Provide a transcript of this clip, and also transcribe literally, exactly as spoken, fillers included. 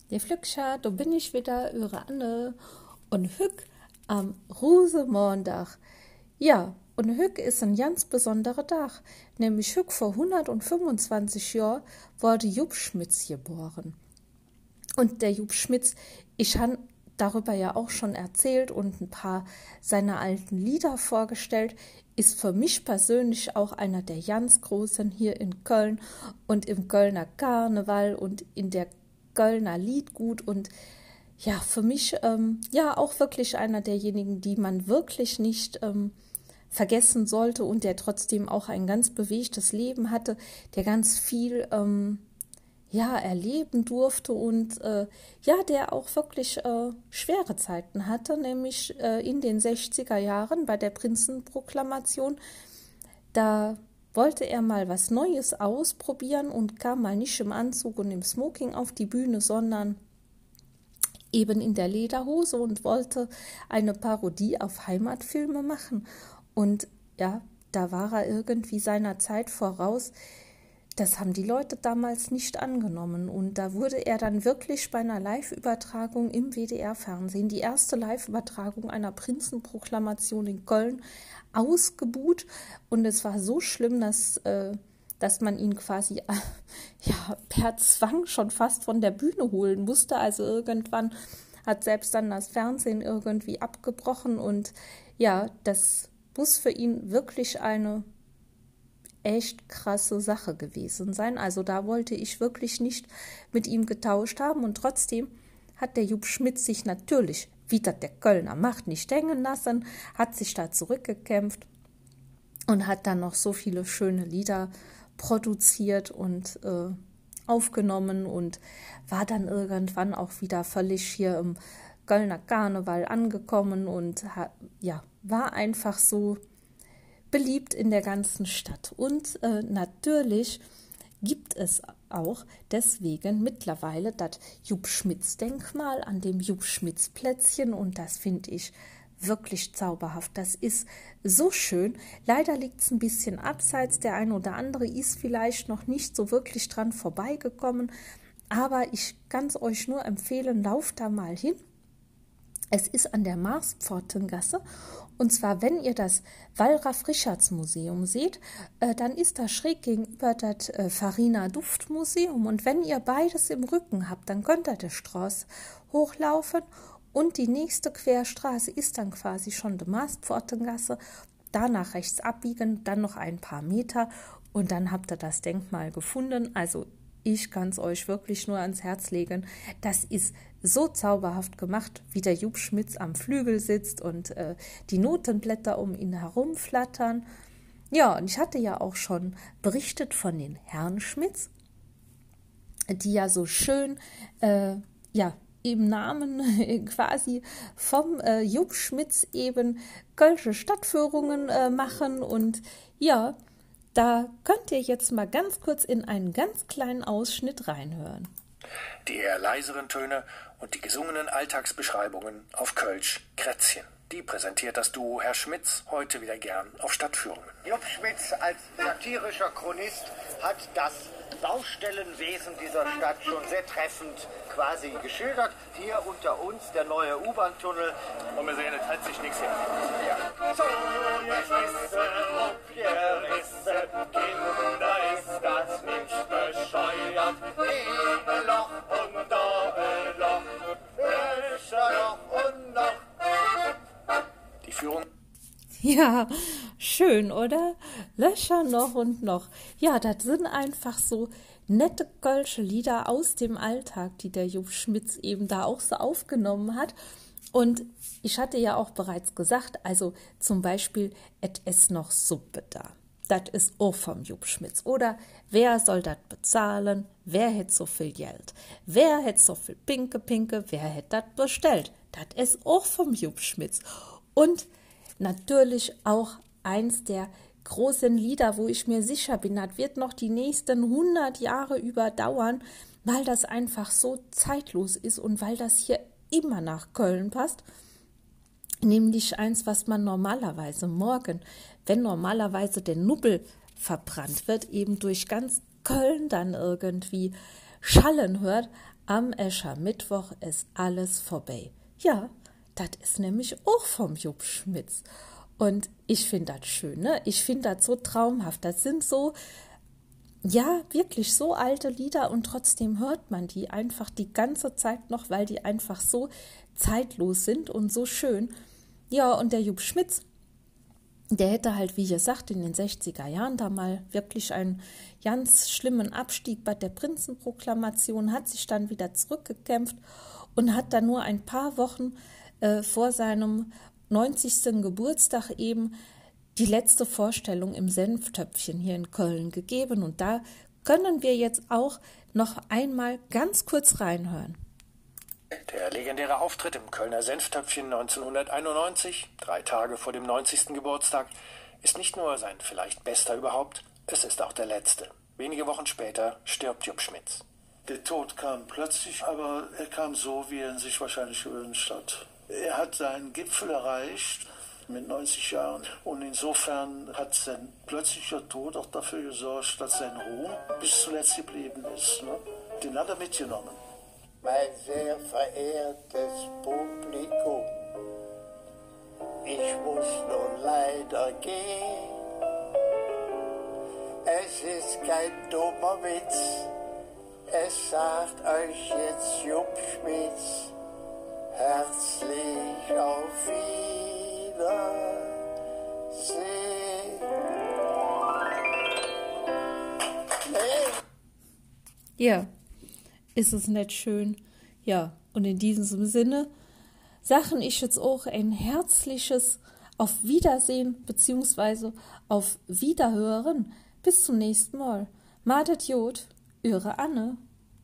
Die Flügscher, da bin ich wieder, eure Anne. Und Hück am Rosenmontag. Ja, und Hück ist ein ganz besonderer Tag. Nämlich Hück vor hundertfünfundzwanzig Jahren wurde Jupp Schmitz geboren. Und der Jupp Schmitz, ich habe darüber ja auch schon erzählt und ein paar seiner alten Lieder vorgestellt, ist für mich persönlich auch einer der ganz Großen hier in Köln und im Kölner Karneval und in der Kölner Liedgut und ja, für mich ähm, ja auch wirklich einer derjenigen, die man wirklich nicht ähm, vergessen sollte und der trotzdem auch ein ganz bewegtes Leben hatte, der ganz viel ähm, ja, erleben durfte und äh, ja, der auch wirklich äh, schwere Zeiten hatte, nämlich äh, in den sechziger Jahren bei der Prinzenproklamation. Da wollte er mal was Neues ausprobieren und kam mal nicht im Anzug und im Smoking auf die Bühne, sondern eben in der Lederhose und wollte eine Parodie auf Heimatfilme machen. Und ja, da war er irgendwie seiner Zeit voraus. Das haben die Leute damals nicht angenommen und da wurde er dann wirklich bei einer Live-Übertragung im W D R-Fernsehen, die erste Live-Übertragung einer Prinzenproklamation in Köln, ausgebuht und es war so schlimm, dass, äh, dass man ihn quasi äh, ja, per Zwang schon fast von der Bühne holen musste. Also irgendwann hat selbst dann das Fernsehen irgendwie abgebrochen und ja, das muss für ihn wirklich eine echt krasse Sache gewesen sein. Also da wollte ich wirklich nicht mit ihm getauscht haben und trotzdem hat der Jupp Schmitz sich natürlich, wie das der Kölner macht, nicht hängen lassen, hat sich da zurückgekämpft und hat dann noch so viele schöne Lieder produziert und äh, aufgenommen und war dann irgendwann auch wieder völlig hier im Kölner Karneval angekommen und hat, ja, war einfach so beliebt in der ganzen Stadt. Und äh, natürlich gibt es auch deswegen mittlerweile das Jupp-Schmitz-Denkmal an dem Jupp-Schmitz-Plätzchen und das finde ich wirklich zauberhaft. Das ist so schön. Leider liegt es ein bisschen abseits. Der eine oder andere ist vielleicht noch nicht so wirklich dran vorbeigekommen, aber ich kann es euch nur empfehlen, lauft da mal hin. Es ist an der Marspfortengasse und zwar, wenn ihr das Wallraf-Richards-Museum seht, äh, dann ist da schräg gegenüber das äh, Farina-Duft-Museum und wenn ihr beides im Rücken habt, dann könnt ihr die Straße hochlaufen und die nächste Querstraße ist dann quasi schon die Marspfortengasse, danach rechts abbiegen, dann noch ein paar Meter und dann habt ihr das Denkmal gefunden, also ich kann es euch wirklich nur ans Herz legen. Das ist so zauberhaft gemacht, wie der Jupp Schmitz am Flügel sitzt und äh, die Notenblätter um ihn herum flattern. Ja, und ich hatte ja auch schon berichtet von den Herren Schmitz, die ja so schön, äh, ja, im Namen quasi vom äh, Jupp Schmitz eben kölsche Stadtführungen äh, machen und ja, da könnt ihr jetzt mal ganz kurz in einen ganz kleinen Ausschnitt reinhören. Die eher leiseren Töne und die gesungenen Alltagsbeschreibungen auf Kölsch Krätzchen. Die präsentiert das Duo Herr Schmitz heute wieder gern auf Stadtführungen. Jupp Schmitz als satirischer Chronist hat das Baustellenwesen dieser Stadt schon sehr treffend quasi geschildert. Hier unter uns der neue U-Bahn-Tunnel. Und wir sehen, es hat sich nichts her. Ja. So, jetzt wissen, ob ihr wisset, Kinder, ist das nicht bescheuert. Hier ein Loch und da ein Loch, Löcher noch und noch. Die Führung. Ja, schön, oder? Löcher noch und noch. Ja, das sind einfach so nette kölsche Lieder aus dem Alltag, die der Jupp Schmitz eben da auch so aufgenommen hat. Und ich hatte ja auch bereits gesagt, also zum Beispiel, et es noch Suppe da. Das ist auch vom Jupp Schmitz. Oder wer soll das bezahlen? Wer hätt so viel Geld? Wer hätt so viel Pinke, Pinke? Wer hätt das bestellt? Das ist auch vom Jupp Schmitz. Und natürlich auch eins der großen Lieder, wo ich mir sicher bin, das wird noch die nächsten hundert Jahre überdauern, weil das einfach so zeitlos ist und weil das hier immer nach Köln passt. Nämlich eins, was man normalerweise morgen, wenn normalerweise der Nubbel verbrannt wird, eben durch ganz Köln dann irgendwie schallen hört. am Eschermittwoch ist alles vorbei. Ja, das ist nämlich auch vom Jupp Schmitz. Und ich finde das schön, ne? Ich finde das so traumhaft. Das sind so, ja, wirklich so alte Lieder und trotzdem hört man die einfach die ganze Zeit noch, weil die einfach so zeitlos sind und so schön. Ja, und der Jupp Schmitz, der hätte halt, wie gesagt, in den sechziger Jahren da mal wirklich einen ganz schlimmen Abstieg bei der Prinzenproklamation, hat sich dann wieder zurückgekämpft und hat dann nur ein paar Wochen äh, vor seinem neunzigsten Geburtstag eben die letzte Vorstellung im Senftöpfchen hier in Köln gegeben. Und da können wir jetzt auch noch einmal ganz kurz reinhören. Der legendäre Auftritt im Kölner Senftöpfchen neunzehnhunderteinundneunzig, drei Tage vor dem neunzigsten Geburtstag, ist nicht nur sein vielleicht bester überhaupt, es ist auch der letzte. Wenige Wochen später stirbt Jupp Schmitz. Der Tod kam plötzlich, aber er kam so, wie er ihn sich wahrscheinlich gewünscht hat. Er hat seinen Gipfel erreicht mit neunzig Jahren und insofern hat sein plötzlicher Tod auch dafür gesorgt, dass sein Ruhm bis zuletzt geblieben ist. Ne? Den hat er mitgenommen. Mein sehr verehrtes Publikum, ich muss nun leider gehen. Es ist kein dummer Witz, es sagt euch jetzt Jupp Schmitz. Herzlich auf Wiedersehen. Ja, ist es nicht schön? Ja, und in diesem Sinne sage ich jetzt auch ein herzliches Auf Wiedersehen bzw. auf Wiederhören. Bis zum nächsten Mal. Madet Jod, eure Anne.